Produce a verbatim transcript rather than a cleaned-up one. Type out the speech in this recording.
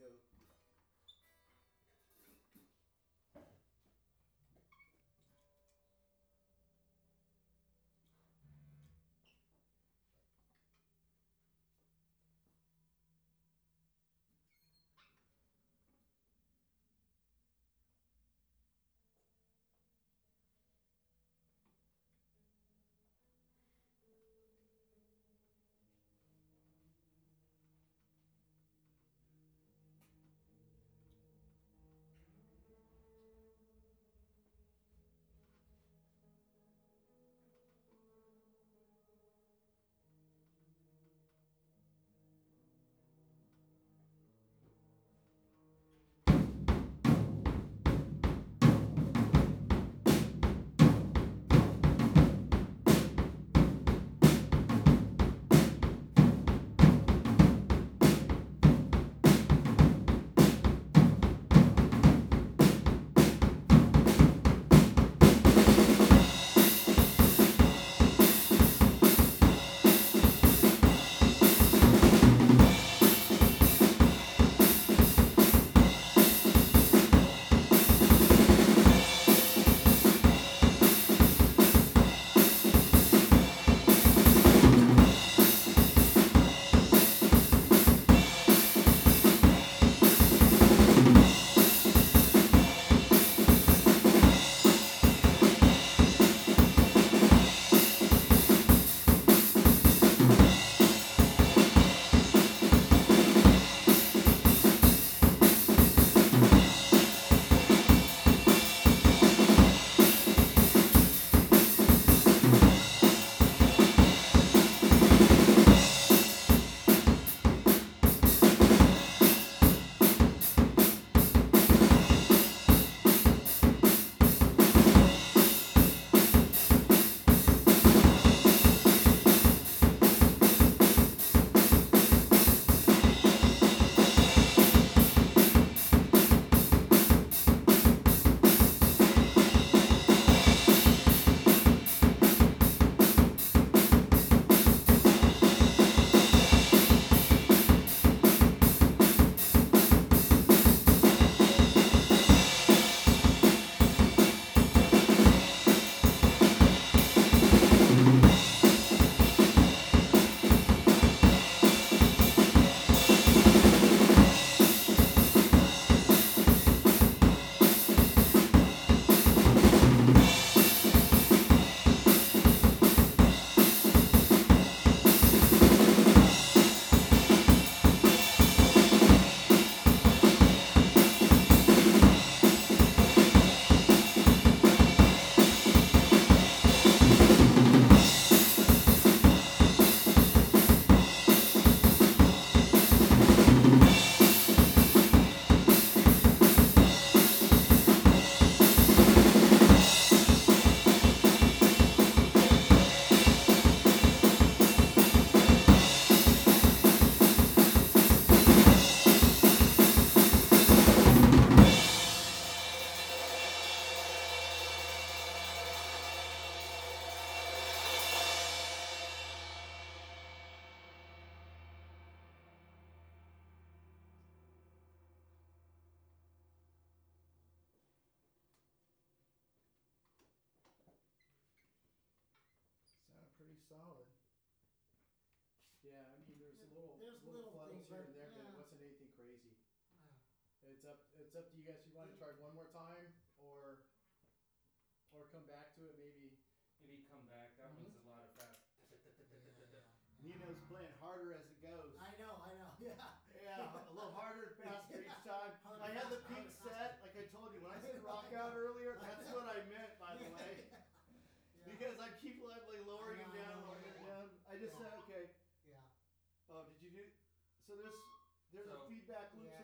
go. Sounded pretty solid. Yeah, I mean, there's a little There's little little flutters things, here but and there, but it yeah. wasn't anything crazy. Yeah. It's up it's up to you guys if you want to try one more time or or come back to it maybe. Maybe come back. That one's a lot of fast. Yeah, yeah, Nino's playing harder as it goes. yeah. I know, I know. Yeah. Yeah, a little harder and faster Yeah. each time. Harder, I had the faster, peak harder, faster. set, like I told you, when I I said know, rock I out know. earlier, I that's know. what I meant, by the Yeah, way. yeah. Yeah. Because I keep like I lowering know, him I down, know, lowering yeah, him yeah. down. I just Yeah. said, okay. Yeah. Oh, did you do? So there's there's a So feedback loop. Yeah.